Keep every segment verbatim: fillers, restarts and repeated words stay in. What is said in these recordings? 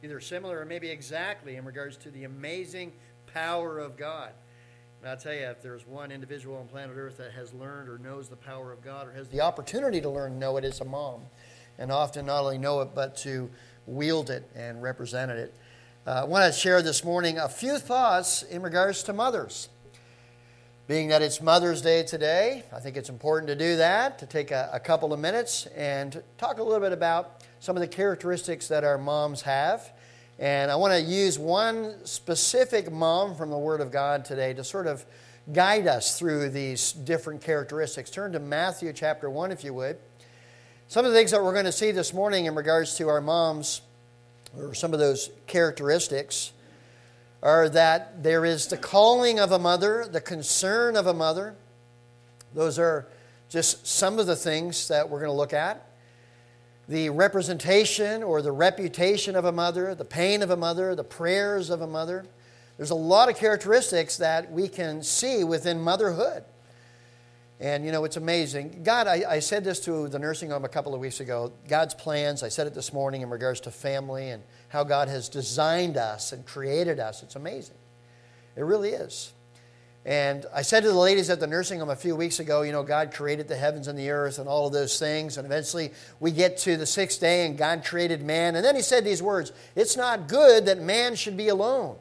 either similar or maybe exactly in regards to the amazing power of God. And I'll tell you, if there's one individual on planet Earth that has learned or knows the power of God or has the opportunity to learn and know it, it's a mom. And often not only know it, but to wield it and represent it. Uh, I want to share this morning a few thoughts in regards to mothers. Being that it's Mother's Day today, I think it's important to do that, to take a, a couple of minutes and talk a little bit about some of the characteristics that our moms have. And I want to use one specific mom from the Word of God today to sort of guide us through these different characteristics. Turn to Matthew chapter one, if you would. Some of the things that we're going to see this morning in regards to our moms, or some of those characteristics, are that there is the calling of a mother, the concern of a mother. Those are just some of the things that we're going to look at. The representation or the reputation of a mother, the pain of a mother, the prayers of a mother. There's a lot of characteristics that we can see within motherhood. And, you know, it's amazing. God, I, I said this to the nursing home a couple of weeks ago. God's plans, I said it this morning in regards to family and how God has designed us and created us. It's amazing. It really is. And I said to the ladies at the nursing home a few weeks ago, you know, God created the heavens and the earth and all of those things. And eventually we get to the sixth day and God created man. And then He said these words, "It's not good that man should be alone."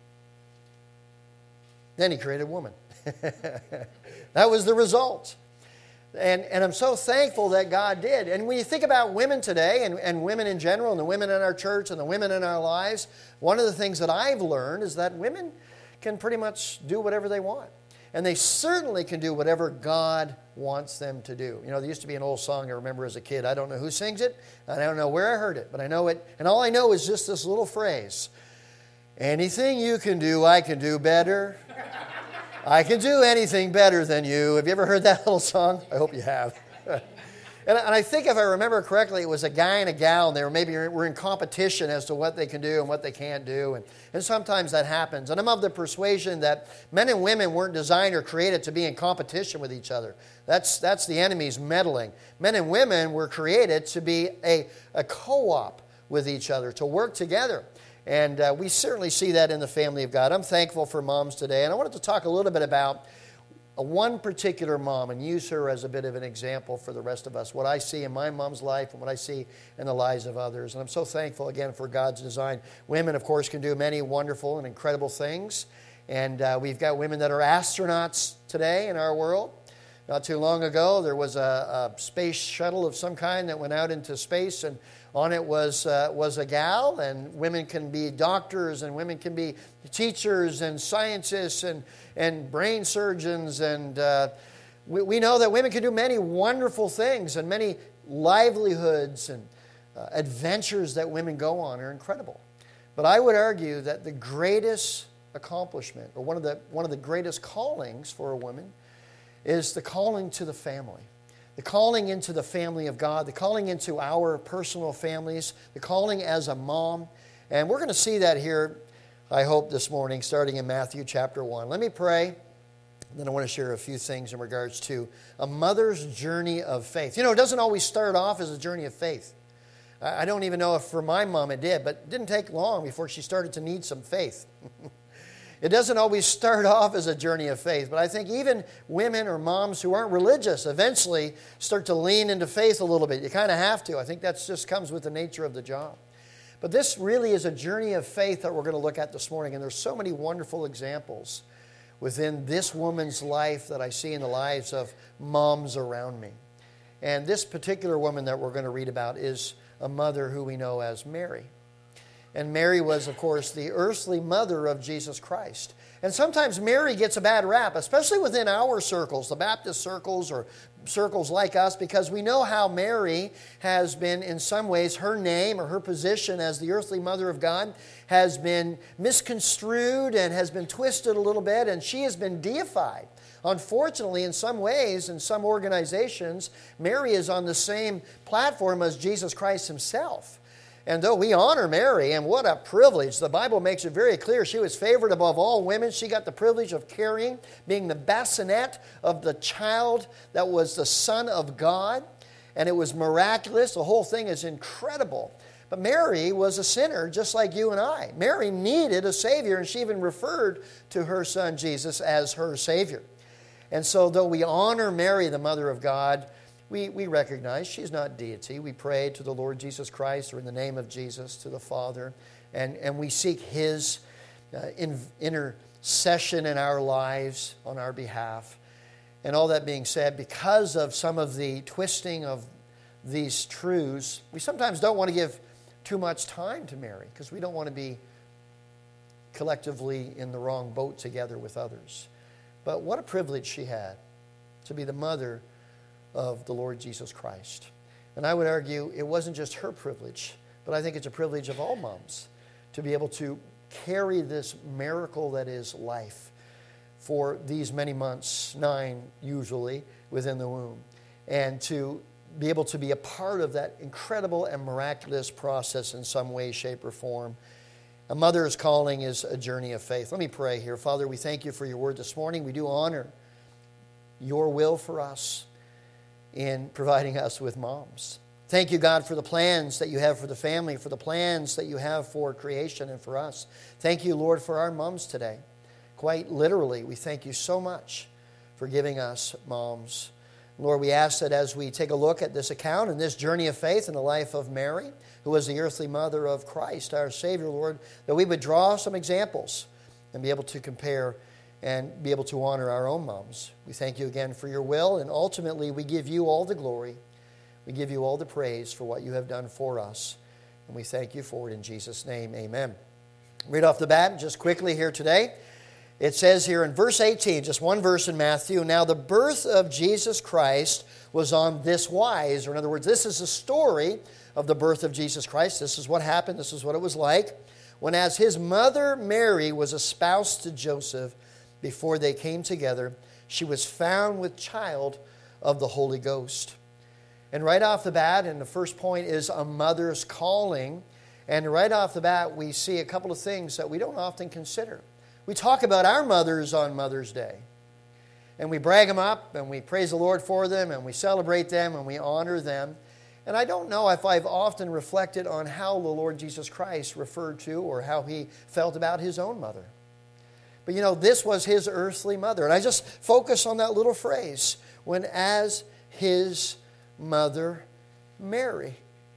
Then He created woman. That was the result. And, and I'm so thankful that God did. And when you think about women today and, and women in general and the women in our church and the women in our lives, one of the things that I've learned is that women can pretty much do whatever they want. And they certainly can do whatever God wants them to do. You know, there used to be an old song I remember as a kid. I don't know who sings it. I don't know where I heard it. But I know it. And all I know is just this little phrase. "Anything you can do, I can do better. I can do anything better than you." Have you ever heard that little song? I hope you have. and, and I think if I remember correctly, it was a guy and a gal, and they were maybe were in competition as to what they can do and what they can't do. And, and sometimes that happens. And I'm of the persuasion that men and women weren't designed or created to be in competition with each other. That's, that's the enemy's meddling. Men and women were created to be a, a co-op with each other, to work together. And uh, we certainly see that in the family of God. I'm thankful for moms today. And I wanted to talk a little bit about a one particular mom and use her as a bit of an example for the rest of us. What I see in my mom's life and what I see in the lives of others. And I'm so thankful, again, for God's design. Women, of course, can do many wonderful and incredible things. And uh, we've got women that are astronauts today in our world. Not too long ago, there was a, a space shuttle of some kind that went out into space, and on it was uh, was a gal, and women can be doctors, and women can be teachers, and scientists, and, and brain surgeons, and uh, we, we know that women can do many wonderful things, and many livelihoods and uh, adventures that women go on are incredible. But I would argue that the greatest accomplishment, or one of the one of the greatest callings for a woman, is the calling to the family. The calling into the family of God, the calling into our personal families, the calling as a mom. And we're going to see that here, I hope, this morning, starting in Matthew chapter one. Let me pray, then I want to share a few things in regards to a mother's journey of faith. You know, it doesn't always start off as a journey of faith. I don't even know if for my mom it did, but it didn't take long before she started to need some faith. It doesn't always start off as a journey of faith, but I think even women or moms who aren't religious eventually start to lean into faith a little bit. You kind of have to. I think that just comes with the nature of the job. But this really is a journey of faith that we're going to look at this morning, and there's so many wonderful examples within this woman's life that I see in the lives of moms around me. And this particular woman that we're going to read about is a mother who we know as Mary. And Mary was, of course, the earthly mother of Jesus Christ. And sometimes Mary gets a bad rap, especially within our circles, the Baptist circles or circles like us, because we know how Mary has been, in some ways, her name or her position as the earthly mother of God has been misconstrued and has been twisted a little bit, and she has been deified. Unfortunately, in some ways, in some organizations, Mary is on the same platform as Jesus Christ Himself. And though we honor Mary, and what a privilege, the Bible makes it very clear, she was favored above all women. She got the privilege of carrying, being the bassinet of the child that was the Son of God. And it was miraculous. The whole thing is incredible. But Mary was a sinner just like you and I. Mary needed a Savior, and she even referred to her son Jesus as her Savior. And so though we honor Mary, the Mother of God, we, we recognize she's not deity. We pray to the Lord Jesus Christ, or in the name of Jesus, to the Father, and, and we seek His uh, in, intercession in our lives on our behalf. And all that being said, because of some of the twisting of these truths, we sometimes don't want to give too much time to Mary, because we don't want to be collectively in the wrong boat together with others. But what a privilege she had to be the mother of the Lord Jesus Christ. And I would argue it wasn't just her privilege, but I think it's a privilege of all moms to be able to carry this miracle that is life for these many months, nine usually, within the womb, and to be able to be a part of that incredible and miraculous process in some way, shape, or form. A mother's calling is a journey of faith. Let me pray here. Father, we thank you for your word this morning. We do honor your will for us in providing us with moms. Thank you, God, for the plans that you have for the family, for the plans that you have for creation and for us. Thank you, Lord, for our moms today. Quite literally, we thank you so much for giving us moms. Lord, we ask that as we take a look at this account and this journey of faith in the life of Mary, who was the earthly mother of Christ, our Savior, Lord, that we would draw some examples and be able to compare and be able to honor our own moms. We thank you again for your will, and ultimately we give you all the glory. We give you all the praise for what you have done for us, and we thank you for it in Jesus' name. Amen. Right off the bat, just quickly here today, it says here in verse eighteen, just one verse in Matthew, "Now the birth of Jesus Christ was on this wise," or in other words, this is a story of the birth of Jesus Christ. This is what happened. This is what it was like. "When as his mother Mary was espoused to Joseph, before they came together, she was found with child of the Holy Ghost." And right off the bat, and the first point is a mother's calling. And right off the bat, we see a couple of things that we don't often consider. We talk about our mothers on Mother's Day. And we brag them up, and we praise the Lord for them, and we celebrate them, and we honor them. And I don't know if I've often reflected on how the Lord Jesus Christ referred to or how he felt about his own mother. But you know, this was his earthly mother. And I just focus on that little phrase, "when as his mother Mary."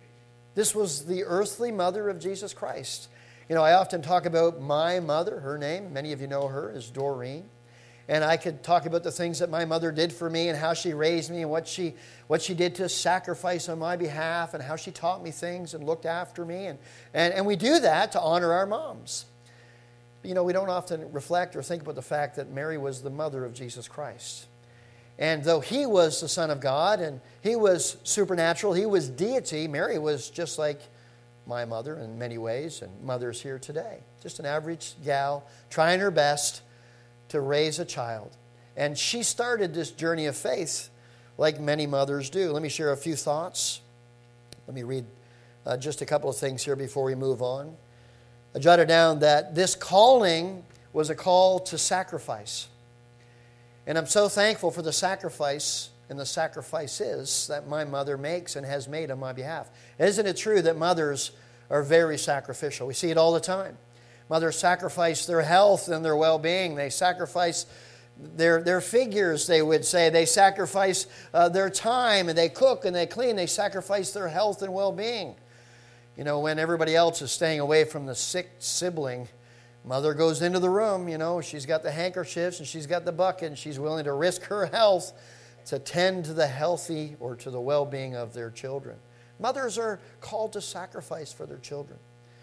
This was the earthly mother of Jesus Christ. You know, I often talk about my mother. Her name, many of you know her, is Doreen. And I could talk about the things that my mother did for me and how she raised me and what she what she did to sacrifice on my behalf and how she taught me things and looked after me. And, and, and we do that to honor our moms. But, you know, we don't often reflect or think about the fact that Mary was the mother of Jesus Christ. And though he was the Son of God and he was supernatural, he was deity, Mary was just like my mother in many ways, and mothers here today. Just an average gal trying her best to raise a child. And she started this journey of faith like many mothers do. Let me share a few thoughts. Let me read uh, just a couple of things here before we move on. I jotted down that this calling was a call to sacrifice. And I'm so thankful for the sacrifice and the sacrifices that my mother makes and has made on my behalf. Isn't it true that mothers are very sacrificial? We see it all the time. Mothers sacrifice their health and their well-being. They sacrifice their, their figures, they would say. They sacrifice uh, their time, and they cook and they clean. They sacrifice their health and well-being. You know, when everybody else is staying away from the sick sibling, mother goes into the room, you know, she's got the handkerchiefs and she's got the bucket, and she's willing to risk her health to tend to the healthy or to the well-being of their children. Mothers are called to sacrifice for their children.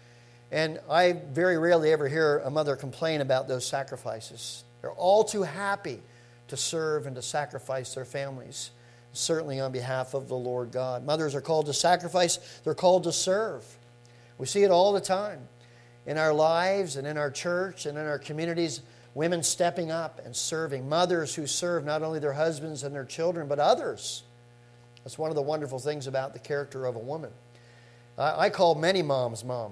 And I very rarely ever hear a mother complain about those sacrifices. They're all too happy to serve and to sacrifice their families, certainly on behalf of the Lord God. Mothers are called to sacrifice. They're called to serve. We see it all the time in our lives and in our church and in our communities. Women stepping up and serving. Mothers who serve not only their husbands and their children, but others. That's one of the wonderful things about the character of a woman. I, I call many moms mom.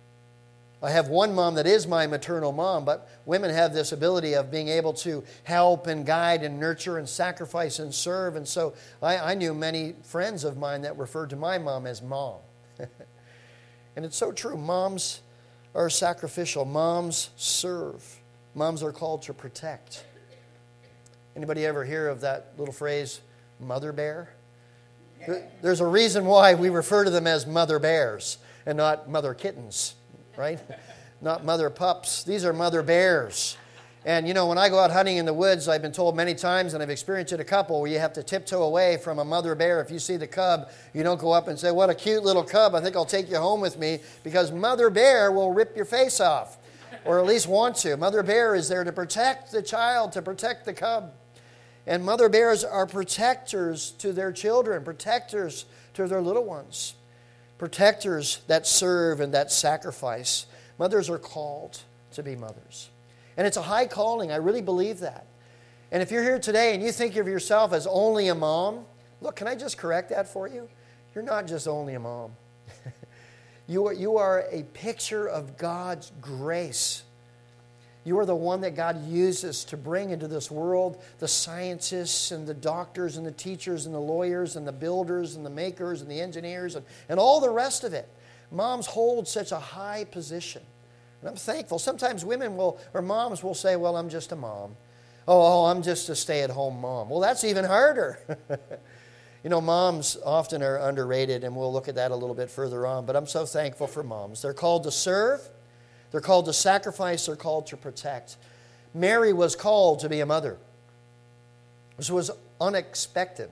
I have one mom that is my maternal mom, but women have this ability of being able to help and guide and nurture and sacrifice and serve. And so I, I knew many friends of mine that referred to my mom as mom. And it's so true. Moms are sacrificial. Moms serve. Moms are called to protect. Anybody ever hear of that little phrase, mother bear? There's a reason why we refer to them as mother bears and not mother kittens, right? Not mother pups. These are mother bears. And, you know, when I go out hunting in the woods, I've been told many times, and I've experienced it a couple, where you have to tiptoe away from a mother bear. If you see the cub, you don't go up and say, what a cute little cub, I think I'll take you home with me, because mother bear will rip your face off, or at least want to. Mother bear is there to protect the child, to protect the cub. And mother bears are protectors to their children, protectors to their little ones, protectors that serve and that sacrifice. Mothers are called to be mothers. And it's a high calling. I really believe that. And if you're here today and you think of yourself as only a mom, look, can I just correct that for you? You're not just only a mom. you, are, you are a picture of God's grace. You are the one that God uses to bring into this world the scientists and the doctors and the teachers and the lawyers and the builders and the makers and the engineers and, and all the rest of it. Moms hold such a high position. And I'm thankful. Sometimes women will, or moms will say, well, I'm just a mom. Oh, oh I'm just a stay-at-home mom. Well, that's even harder. You know, moms often are underrated, and we'll look at that a little bit further on. But I'm so thankful for moms. They're called to serve. They're called to sacrifice. They're called to protect. Mary was called to be a mother. This was unexpected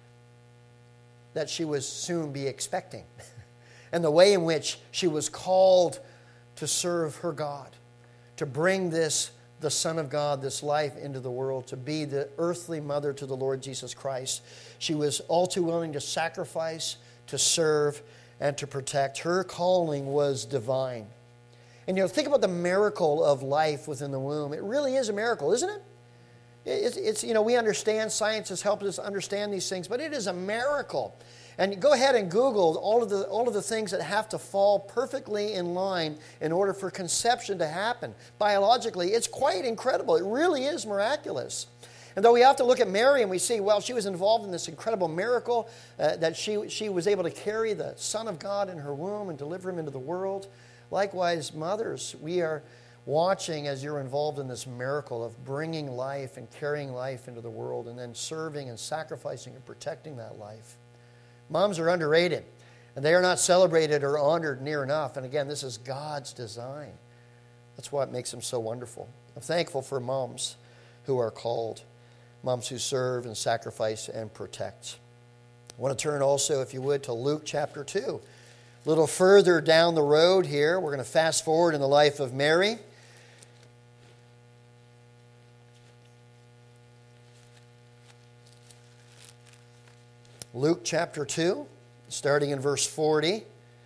that she would soon be expecting. And the way in which she was called to serve her God, to bring this, the Son of God, this life into the world, to be the earthly mother to the Lord Jesus Christ. She was all too willing to sacrifice, to serve, and to protect. Her calling was divine. And you know, think about the miracle of life within the womb. It really is a miracle, isn't it? It's, it's you know, we understand, science has helped us understand these things, but it is a miracle. And go ahead and Google all of the all of the things that have to fall perfectly in line in order for conception to happen. Biologically, it's quite incredible. It really is miraculous. And though we have to look at Mary and we see, well, she was involved in this incredible miracle, uh, that she, she was able to carry the Son of God in her womb and deliver him into the world. Likewise, mothers, we are watching as you're involved in this miracle of bringing life and carrying life into the world and then serving and sacrificing and protecting that life. Moms are underrated, and they are not celebrated or honored near enough. And again, this is God's design. That's what makes them so wonderful. I'm thankful for moms who are called, moms who serve and sacrifice and protect. I want to turn also, if you would, to Luke chapter two. A little further down the road here, we're going to fast forward in the life of Mary. Luke chapter two, starting in verse forty.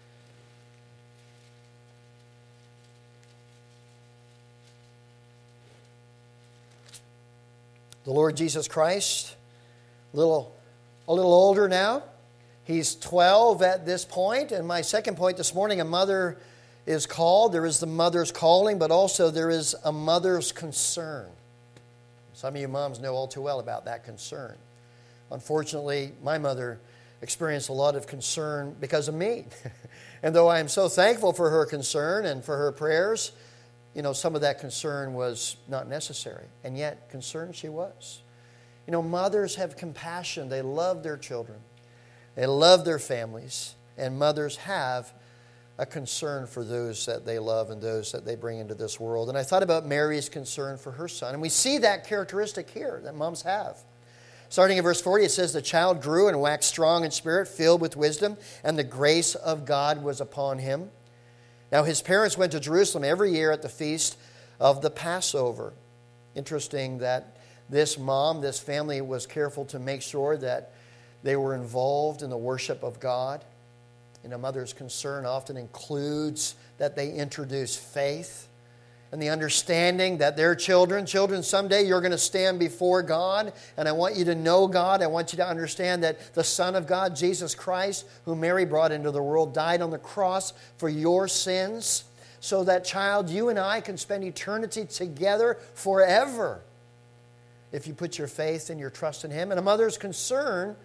The Lord Jesus Christ, a little, a little older now. He's twelve at this point. And my second point this morning, a mother is called. There is the mother's calling, but also there is a mother's concern. Some of you moms know all too well about that concern. Unfortunately, my mother experienced a lot of concern because of me. And though I am so thankful for her concern and for her prayers, you know, some of that concern was not necessary. And yet, concerned she was. You know, mothers have compassion. They love their children. They love their families. And mothers have a concern for those that they love and those that they bring into this world. And I thought about Mary's concern for her son. And we see that characteristic here that moms have. Starting in verse forty, it says, the child grew and waxed strong in spirit, filled with wisdom, and the grace of God was upon him. Now his parents went to Jerusalem every year at the feast of the Passover. Interesting that this mom, this family was careful to make sure that they were involved in the worship of God. And a mother's concern often includes that they introduce faith and the understanding that their children, children, someday you're going to stand before God, and I want you to know God. I want you to understand that the Son of God, Jesus Christ, whom Mary brought into the world, died on the cross for your sins, so that, child, you and I can spend eternity together forever if you put your faith and your trust in Him. And a mother's concern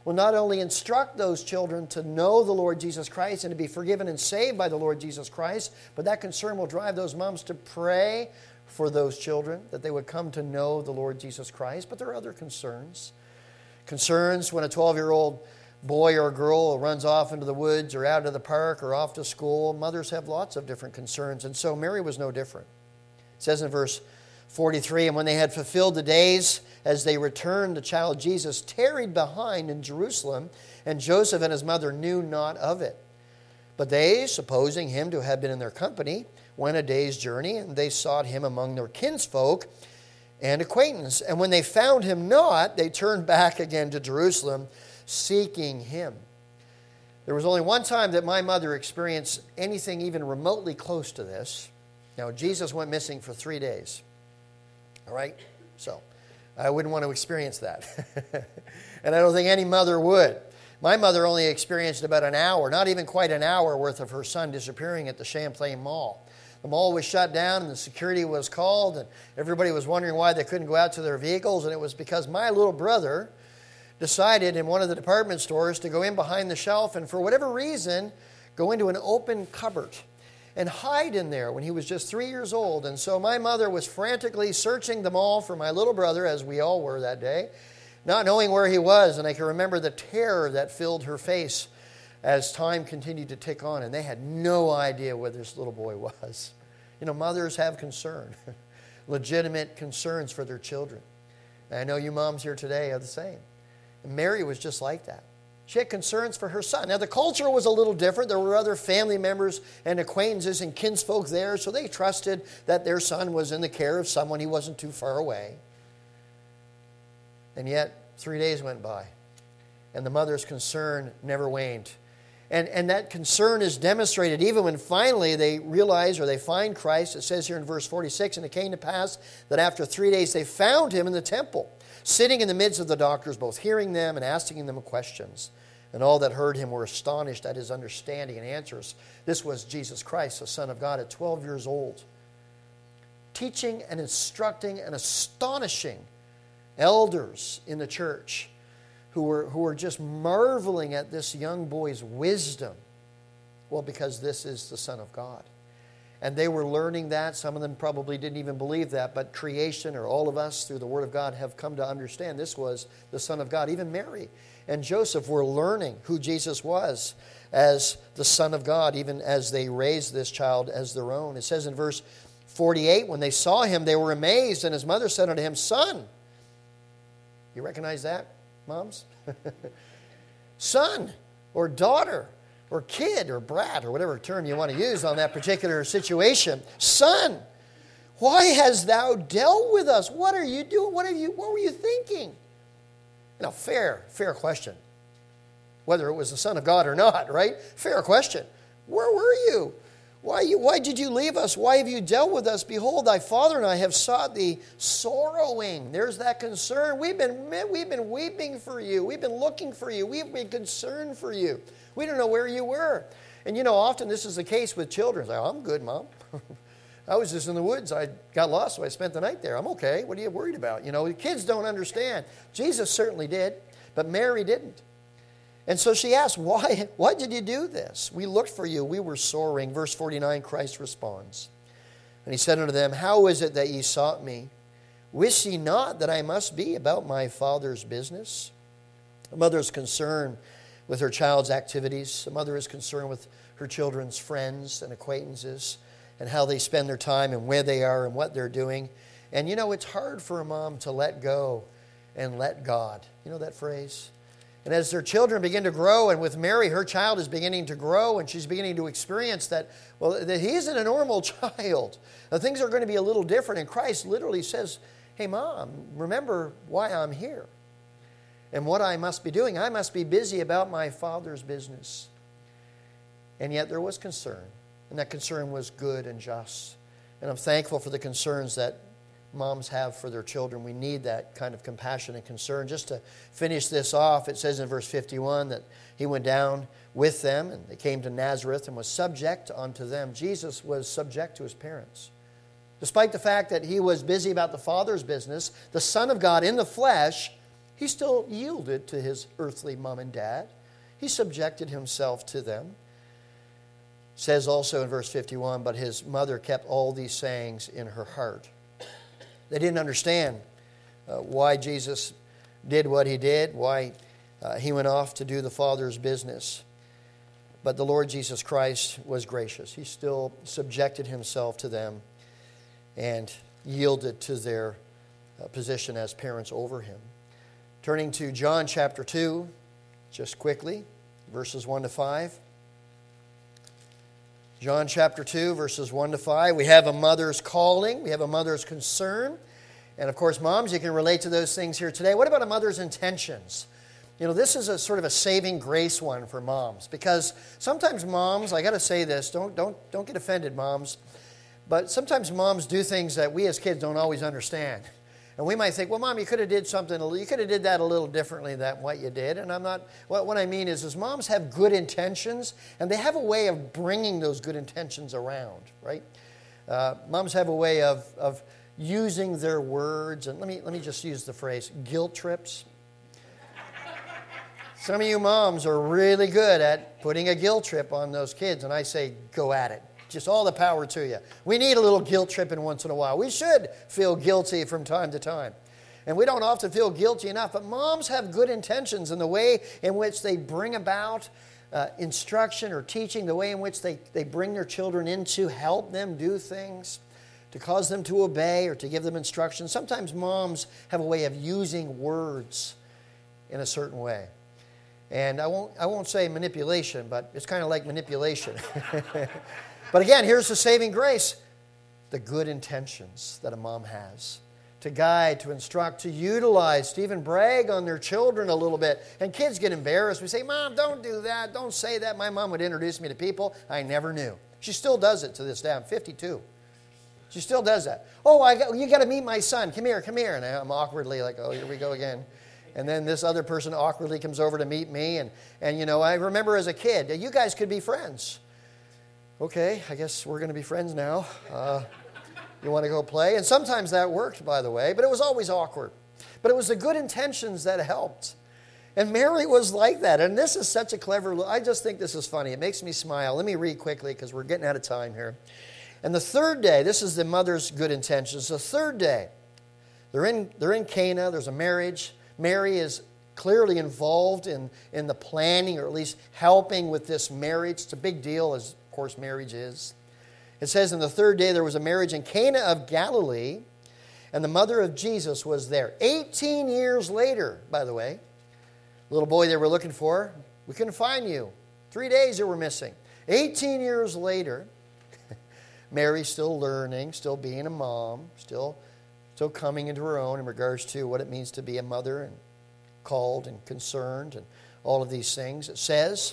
will not only instruct those children to know the Lord Jesus Christ and to be forgiven and saved by the Lord Jesus Christ, but that concern will drive those moms to pray for those children, that they would come to know the Lord Jesus Christ. But there are other concerns. Concerns when a twelve-year-old boy or girl runs off into the woods or out to the park or off to school. Mothers have lots of different concerns, and so Mary was no different. It says in verse forty-three, and when they had fulfilled the days as they returned, the child Jesus tarried behind in Jerusalem, and Joseph and his mother knew not of it. But they, supposing him to have been in their company, went a day's journey, and they sought him among their kinsfolk and acquaintance. And when they found him not, they turned back again to Jerusalem, seeking him. There was only one time that my mother experienced anything even remotely close to this. Now, Jesus went missing for three days. All right? So, I wouldn't want to experience that. And I don't think any mother would. My mother only experienced about an hour, not even quite an hour worth of her son disappearing at the Champlain Mall. The mall was shut down and the security was called, and everybody was wondering why they couldn't go out to their vehicles, and it was because my little brother decided in one of the department stores to go in behind the shelf and for whatever reason go into an open cupboard and hide in there when he was just three years old. And so my mother was frantically searching the mall for my little brother, as we all were that day, not knowing where he was. And I can remember the terror that filled her face as time continued to tick on, and they had no idea where this little boy was. You know, mothers have concern, legitimate concerns for their children. And I know you moms here today are the same. And Mary was just like that. She had concerns for her son. Now, the culture was a little different. There were other family members and acquaintances and kinsfolk there, so they trusted that their son was in the care of someone. He wasn't too far away. And yet, three days went by, and the mother's concern never waned. And, and that concern is demonstrated even when finally they realize or they find Christ. It says here in verse forty-six, and it came to pass that after three days they found him in the temple, sitting in the midst of the doctors, both hearing them and asking them questions. And all that heard him were astonished at his understanding and answers. This was Jesus Christ, the Son of God, at twelve years old, teaching and instructing and astonishing elders in the church who were, who were just marveling at this young boy's wisdom. Well, because this is the Son of God. And they were learning that. Some of them probably didn't even believe that, but creation, or all of us through the Word of God, have come to understand this was the Son of God. Even Mary and Joseph were learning who Jesus was as the Son of God, even as they raised this child as their own. It says in verse forty-eight, when they saw him, they were amazed, and his mother said unto him, Son. You recognize that, moms? Son, or daughter, or kid, or brat, or whatever term you want to use on that particular situation. Son, why hast thou dealt with us? What are you doing? What are you? What were you thinking? Now, fair, fair question. Whether it was the Son of God or not, right? Fair question. Where were you? Why, you, why did you leave us? Why have you dealt with us? Behold, thy father and I have sought thee sorrowing. There's that concern. We've been, we've been weeping for you. We've been looking for you. We've been concerned for you. We don't know where you were. And you know, often this is the case with children. Like, I'm good, Mom. I was just in the woods. I got lost, so I spent the night there. I'm okay. What are you worried about? You know, the kids don't understand. Jesus certainly did, but Mary didn't. And so she asked, why, why did you do this? We looked for you. We were sorrowing. Verse forty-nine, Christ responds. And he said unto them, how is it that ye sought me? Wist ye not that I must be about my Father's business? A mother's concerned with her child's activities. A mother is concerned with her children's friends and acquaintances and how they spend their time and where they are and what they're doing. And you know, it's hard for a mom to let go and let God. You know that phrase? And as their children begin to grow, and with Mary, her child is beginning to grow, and she's beginning to experience that, well, that he isn't a normal child. Now, things are going to be a little different, and Christ literally says, hey, Mom, remember why I'm here and what I must be doing. I must be busy about my Father's business. And yet there was concern, and that concern was good and just. And I'm thankful for the concerns that moms have for their children. We need that kind of compassion and concern. Just to finish this off, it says in verse fifty-one that he went down with them, and they came to Nazareth and was subject unto them. Jesus was subject to his parents. Despite the fact that he was busy about the Father's business, the Son of God in the flesh He still yielded to his earthly mom and dad. He subjected himself to them. It says also in verse fifty-one, but his mother kept all these sayings in her heart. They didn't understand uh, why Jesus did what he did, why uh, he went off to do the Father's business. But the Lord Jesus Christ was gracious. He still subjected himself to them and yielded to their uh, position as parents over him. Turning to John chapter two, just quickly, verses one to five. John chapter two, verses one to five. We have a mother's calling. We have a mother's concern. And of course, moms, you can relate to those things here today. What about a mother's intentions? You know, this is a sort of a saving grace one for moms, because sometimes moms, I got to say this, don't don't don't get offended, moms, but sometimes moms do things that we as kids don't always understand. And we might think, well, Mom, you could have did something, you could have did that a little differently than what you did. And I'm not, what, what I mean is, is moms have good intentions, and they have a way of bringing those good intentions around, right? Uh, moms have a way of, of using their words, and let me, let me just use the phrase, guilt trips. Some of you moms are really good at putting a guilt trip on those kids, and I say, go at it. Just all the power to you. We need a little guilt tripping once in a while. We should feel guilty from time to time. And we don't often feel guilty enough, but moms have good intentions in the way in which they bring about uh, instruction or teaching, the way in which they, they bring their children in to help them do things, to cause them to obey or to give them instruction. Sometimes moms have a way of using words in a certain way. And I won't, I won't say manipulation, but it's kind of like manipulation. But again, here's the saving grace. The good intentions that a mom has. To guide, to instruct, to utilize, to even brag on their children a little bit. And kids get embarrassed. We say, Mom, don't do that. Don't say that. My mom would introduce me to people I never knew. She still does it to this day. I'm fifty-two. She still does that. Oh, I got, you got to meet my son. Come here, come here. And I'm awkwardly like, oh, here we go again. And then this other person awkwardly comes over to meet me. And, and you know, I remember as a kid, you guys could be friends. Okay, I guess we're going to be friends now. Uh, you want to go play? And sometimes that worked, by the way, but it was always awkward. But it was the good intentions that helped. And Mary was like that. And this is such a clever, I just think this is funny. It makes me smile. Let me read quickly because we're getting out of time here. And the third day, this is the mother's good intentions. The third day, they're in, they're in Cana. There's a marriage. Mary is clearly involved in, in the planning, or at least helping with this marriage. It's a big deal, as of course marriage is. It says in the third day there was a marriage in Cana of Galilee, and the mother of Jesus was there. eighteen years later, by the way, little boy they were looking for, we couldn't find you. Three days you were missing. eighteen years later, Mary's still learning, still being a mom, still, still coming into her own in regards to what it means to be a mother and called and concerned and all of these things. It says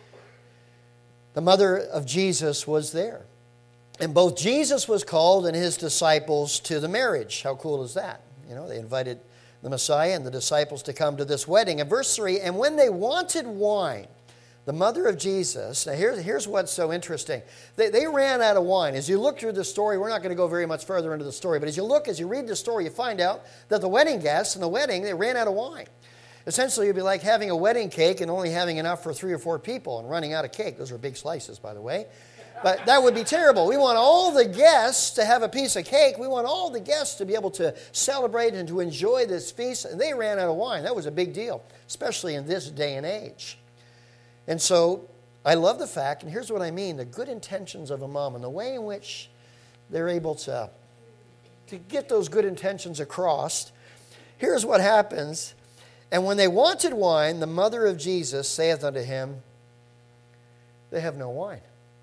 the mother of Jesus was there. And both Jesus was called and his disciples to the marriage. How cool is that? You know, they invited the Messiah and the disciples to come to this wedding. In verse three, and when they wanted wine, the mother of Jesus, now here's, here's what's so interesting. They, they ran out of wine. As you look through the story, we're not going to go very much further into the story, but as you look, as you read the story, you find out that the wedding guests in the wedding, they ran out of wine. Essentially, it would be like having a wedding cake and only having enough for three or four people and running out of cake. Those are big slices, by the way. But that would be terrible. We want all the guests to have a piece of cake. We want all the guests to be able to celebrate and to enjoy this feast. And they ran out of wine. That was a big deal, especially in this day and age. And so I love the fact, and here's what I mean, the good intentions of a mom and the way in which they're able to, to get those good intentions across. Here's what happens. And when they wanted wine, the mother of Jesus saith unto him, they have no wine.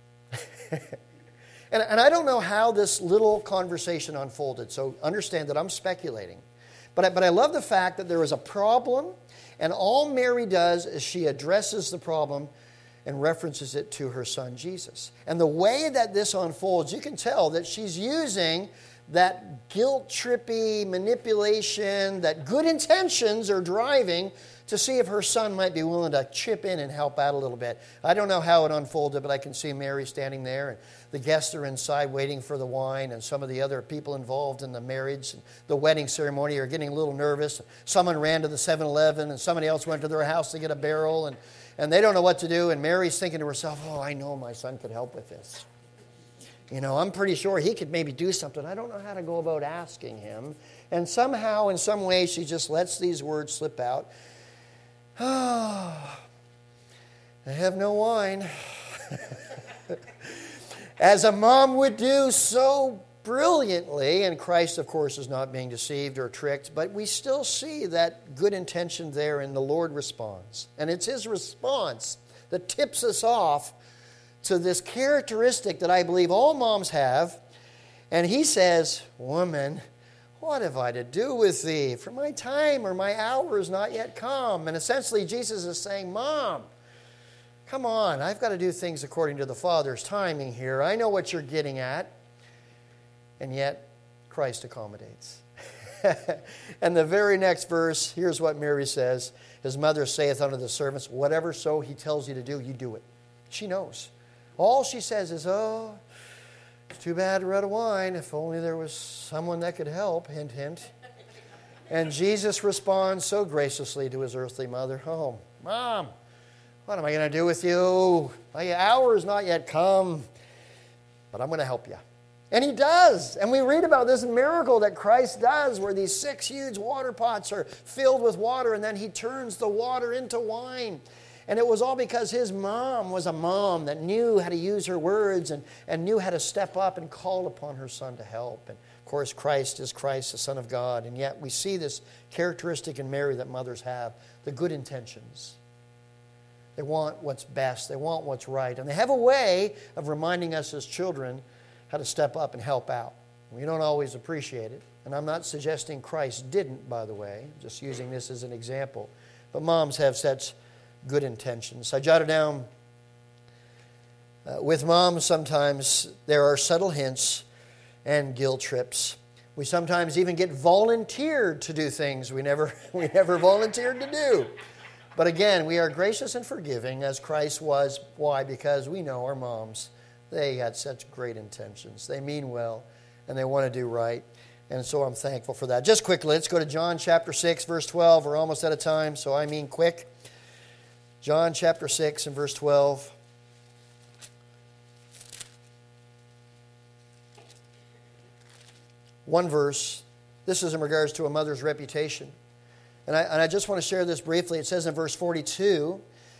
and, and I don't know how this little conversation unfolded, so understand that I'm speculating. But I, but I love the fact that there is a problem, and all Mary does is she addresses the problem and references it to her son Jesus. And the way that this unfolds, you can tell that she's using that guilt-trippy manipulation that good intentions are driving to see if her son might be willing to chip in and help out a little bit. I don't know how it unfolded, but I can see Mary standing there, and the guests are inside waiting for the wine, and some of the other people involved in the marriage and the wedding ceremony are getting a little nervous. Someone ran to the seven eleven, and somebody else went to their house to get a barrel, and, and they don't know what to do, and Mary's thinking to herself, oh, I know my son could help with this. You know, I'm pretty sure he could maybe do something. I don't know how to go about asking him. And somehow, in some way, she just lets these words slip out. Oh, I have no wine. As a mom would do so brilliantly, and Christ, of course, is not being deceived or tricked, but we still see that good intention there, and the Lord responds. And it's His response that tips us off to this characteristic that I believe all moms have. And He says, woman, what have I to do with thee? For my time or my hour is not yet come. And essentially Jesus is saying, Mom, come on, I've got to do things according to the Father's timing here. I know what you're getting at. And yet, Christ accommodates. And the very next verse, here's what Mary says. His mother saith unto the servants, whatever so he tells you to do, you do it. She knows. All she says is, oh, it's too bad we're out of wine. If only there was someone that could help, hint, hint. And Jesus responds so graciously to His earthly mother, oh, Mom, what am I going to do with you? My hour is not yet come, but I'm going to help you. And He does. And we read about this miracle that Christ does where these six huge water pots are filled with water and then He turns the water into wine. And it was all because His mom was a mom that knew how to use her words and, and knew how to step up and call upon her son to help. And of course, Christ is Christ, the Son of God. And yet we see this characteristic in Mary that mothers have, the good intentions. They want what's best. They want what's right. And they have a way of reminding us as children how to step up and help out. We don't always appreciate it. And I'm not suggesting Christ didn't, by the way. I'm just using this as an example. But moms have such good intentions. I jotted down, uh, with moms sometimes there are subtle hints and guilt trips. We sometimes even get volunteered to do things we never, we never volunteered to do. But again, we are gracious and forgiving as Christ was. Why? Because we know our moms, they had such great intentions. They mean well, and they want to do right. And so I'm thankful for that. Just quickly, let's go to John chapter six, verse twelve. We're almost out of time, so I mean quick. John chapter six and verse twelve. One verse. This is in regards to a mother's reputation. And I, and I just want to share this briefly. It says in verse forty-two,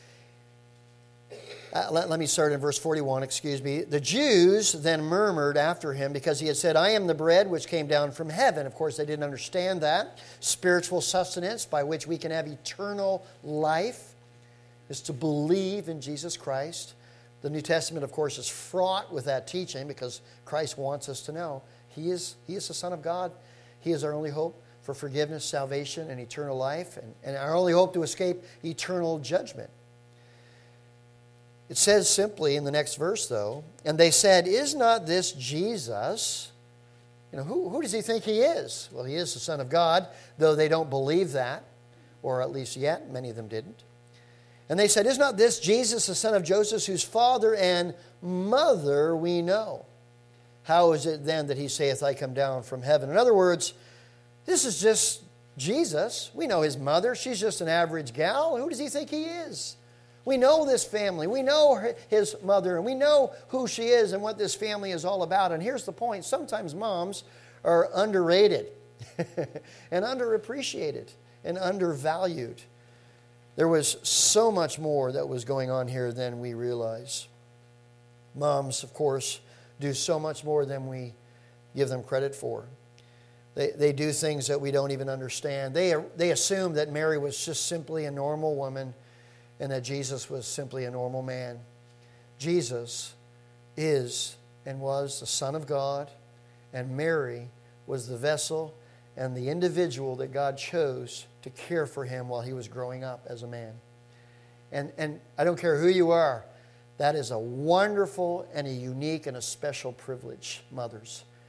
uh, let, let me start in verse forty-one, excuse me. The Jews then murmured after Him because He had said, I am the bread which came down from heaven. Of course, they didn't understand that. Spiritual sustenance by which we can have eternal life is to believe in Jesus Christ. The New Testament, of course, is fraught with that teaching because Christ wants us to know He is, he is the Son of God. He is our only hope for forgiveness, salvation, and eternal life, and, and our only hope to escape eternal judgment. It says simply in the next verse, though, and they said, is not this Jesus? You know, who, who does He think He is? Well, He is the Son of God, though they don't believe that, or at least yet, many of them didn't. And they said, is not this Jesus, the son of Joseph, whose father and mother we know? How is it then that He saith, I come down from heaven? In other words, this is just Jesus. We know His mother. She's just an average gal. Who does He think He is? We know this family. We know His mother, and we know who she is and what this family is all about. And here's the point. Sometimes moms are underrated and underappreciated and undervalued. There was so much more that was going on here than we realize. Moms, of course, do so much more than we give them credit for. They, they do things that we don't even understand. They, they assume that Mary was just simply a normal woman and that Jesus was simply a normal man. Jesus is and was the Son of God, and Mary was the vessel and the individual that God chose to care for Him while He was growing up as a man. And, and I don't care who you are, that is a wonderful and a unique and a special privilege, mothers,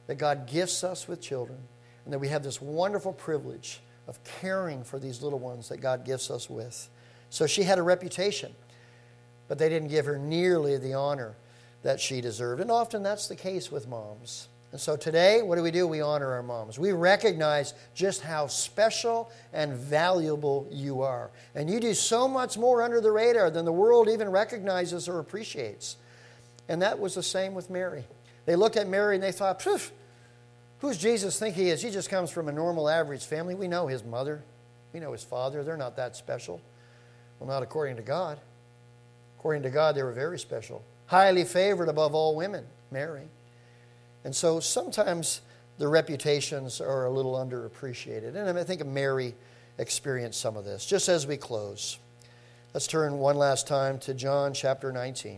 that God gifts us with children, and that we have this wonderful privilege of caring for these little ones that God gifts us with. So she had a reputation, but they didn't give her nearly the honor that she deserved. And often that's the case with moms. And so today, what do we do? We honor our moms. We recognize just how special and valuable you are. And you do so much more under the radar than the world even recognizes or appreciates. And that was the same with Mary. They looked at Mary and they thought, poof, who's Jesus think he is? He just comes from a normal, average family. We know his mother. We know his father. They're not that special. Well, not according to God. According to God, they were very special. Highly favored above all women, Mary. And so sometimes the reputations are a little underappreciated. And I think Mary experienced some of this. Just as we close, let's turn one last time to John chapter nineteen.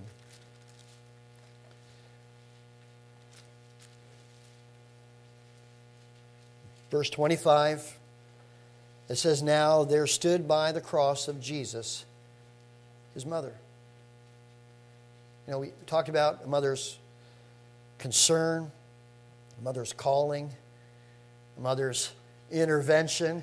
Verse twenty-five, it says, "Now there stood by the cross of Jesus his mother." You know, we talked about a mother's concern, a mother's calling, a mother's intervention.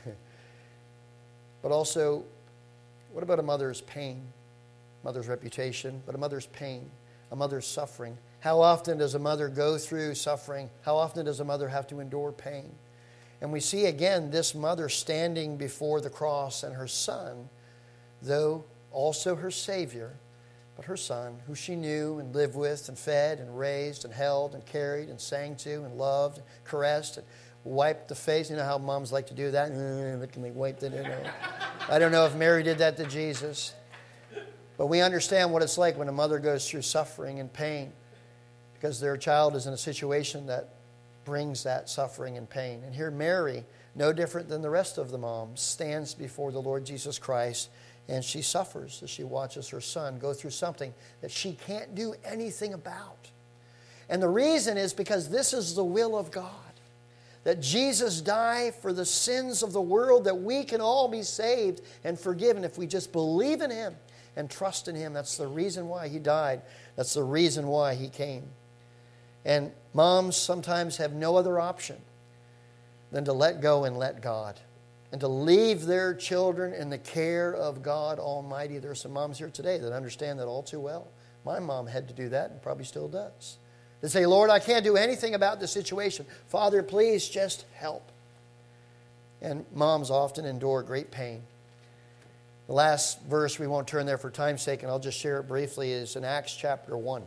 But also, what about a mother's pain? Mother's reputation, but a mother's pain, a mother's suffering. How often does a mother go through suffering? How often does a mother have to endure pain? And we see again this mother standing before the cross, and her son, though also her Savior, but her son, who she knew and lived with and fed and raised and held and carried and sang to and loved and caressed and wiped the face. You know how moms like to do that? They wiped it in. I don't know if Mary did that to Jesus. But we understand what it's like when a mother goes through suffering and pain because their child is in a situation that brings that suffering and pain. And here Mary, no different than the rest of the moms, stands before the Lord Jesus Christ, and she suffers as she watches her son go through something that she can't do anything about. And the reason is because this is the will of God, that Jesus die for the sins of the world, that we can all be saved and forgiven if we just believe in him and trust in him. That's the reason why he died. That's the reason why he came. And moms sometimes have no other option than to let go and let God, and to leave their children in the care of God Almighty. There are some moms here today that understand that all too well. My mom had to do that and probably still does. They say, "Lord, I can't do anything about the situation. Father, please just help." And moms often endure great pain. The last verse, we won't turn there for time's sake, and I'll just share it briefly, is in Acts chapter one.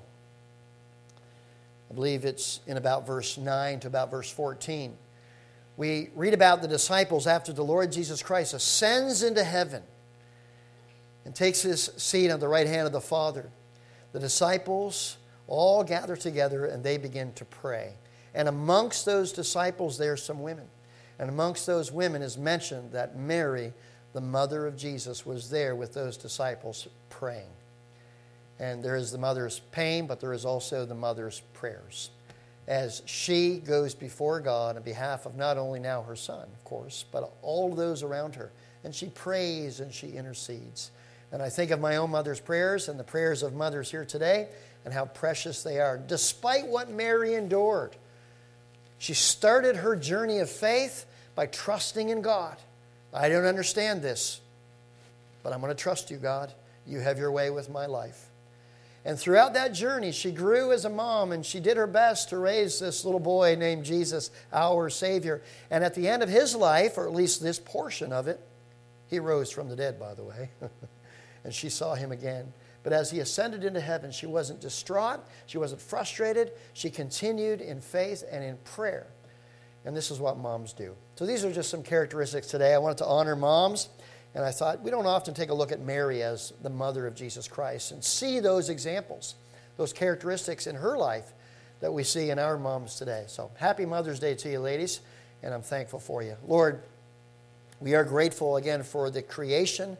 I believe it's in about verse nine to about verse fourteen. We read about the disciples after the Lord Jesus Christ ascends into heaven and takes his seat on the right hand of the Father. The disciples all gather together and they begin to pray. And amongst those disciples, there are some women. And amongst those women is mentioned that Mary, the mother of Jesus, was there with those disciples praying. And there is the mother's pain, but there is also the mother's prayers, as she goes before God on behalf of not only now her son, of course, but all of those around her. And she prays and she intercedes. And I think of my own mother's prayers and the prayers of mothers here today and how precious they are. Despite what Mary endured, she started her journey of faith by trusting in God. I don't understand this, but I'm going to trust you, God. You have your way with my life. And throughout that journey, she grew as a mom, and she did her best to raise this little boy named Jesus, our Savior. And at the end of his life, or at least this portion of it, he rose from the dead, by the way, and she saw him again. But as he ascended into heaven, she wasn't distraught, she wasn't frustrated, she continued in faith and in prayer. And this is what moms do. So these are just some characteristics today. I wanted to honor moms. And I thought, we don't often take a look at Mary as the mother of Jesus Christ and see those examples, those characteristics in her life that we see in our moms today. So happy Mother's Day to you, ladies, and I'm thankful for you. Lord, we are grateful again for the creation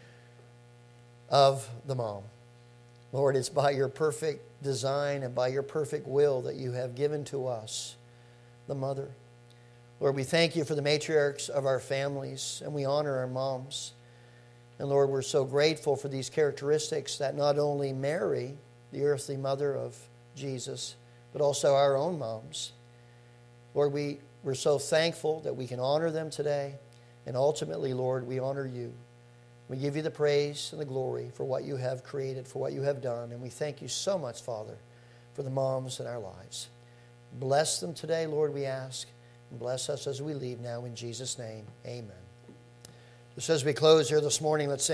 of the mom. Lord, it's by your perfect design and by your perfect will that you have given to us the mother. Lord, we thank you for the matriarchs of our families, and we honor our moms. And Lord, we're so grateful for these characteristics that not only Mary, the earthly mother of Jesus, but also our own moms, Lord, we, we're so thankful that we can honor them today. And ultimately, Lord, we honor you. We give you the praise and the glory for what you have created, for what you have done. And we thank you so much, Father, for the moms in our lives. Bless them today, Lord, we ask. And bless us as we leave now in Jesus' name. Amen. Just as we close here this morning, let's sing.